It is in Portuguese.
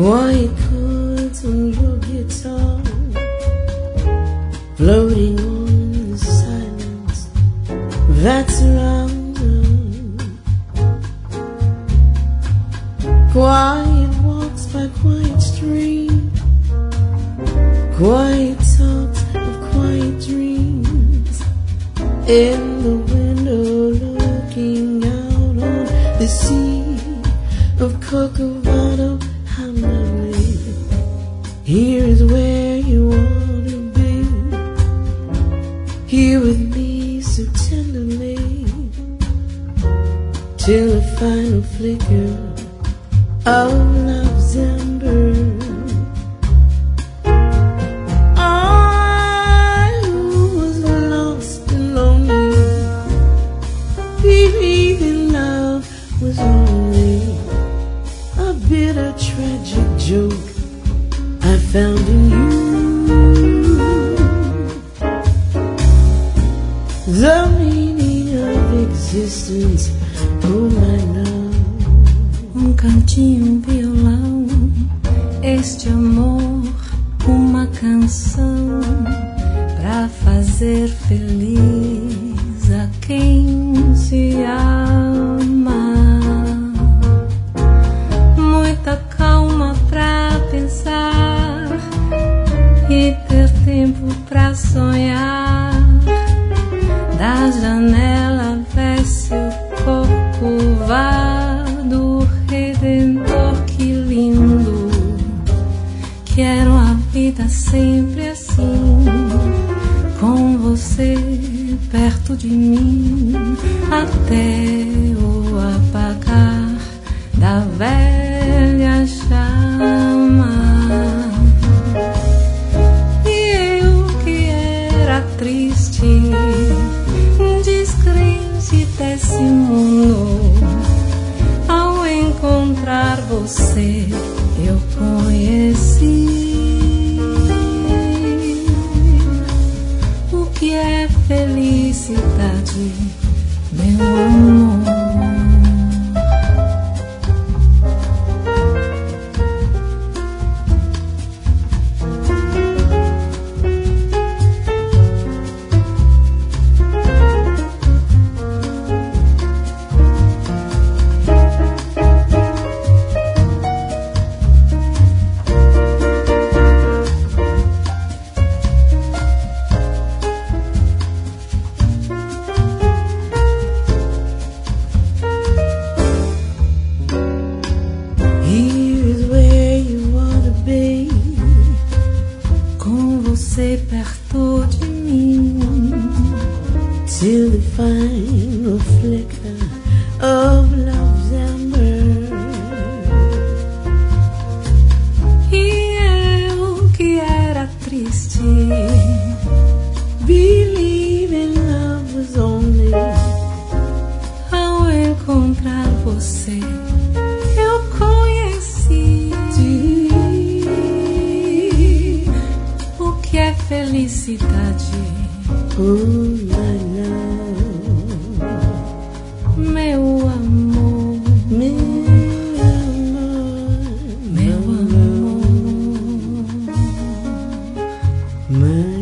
quiet chords on your guitar, floating on the silence that's around us. Quiet walks by quiet stream, quiet talks of quiet dreams, in the window looking out on the sea of Corcovado. How lovely, here is where you want to be, here with me so tenderly, till the final flicker of love's ember. I who was lost and lonely, believing love was only a bitter tragic joke I found in you. The meaning of existence, oh my love. Cantinho, um violão, este amor, uma canção pra fazer feliz a quem se ama. Muita calma pra pensar e ter tempo pra sonhar. Da janela vê-se o Corcovado Redentor, que lindo. Quero a vida sempre assim, com você perto de mim, até o apagar da velha chama. E eu que era triste, descrente desse mundo, ao encontrar você eu conheci o que é felicidade, meu amor. Perto de mim, till the final flicker of love's ember. E eu que era triste, believe in love was only, ao encontrar você eu conheci que é felicidade, oh my love, meu amor, meu amor, meu amor, my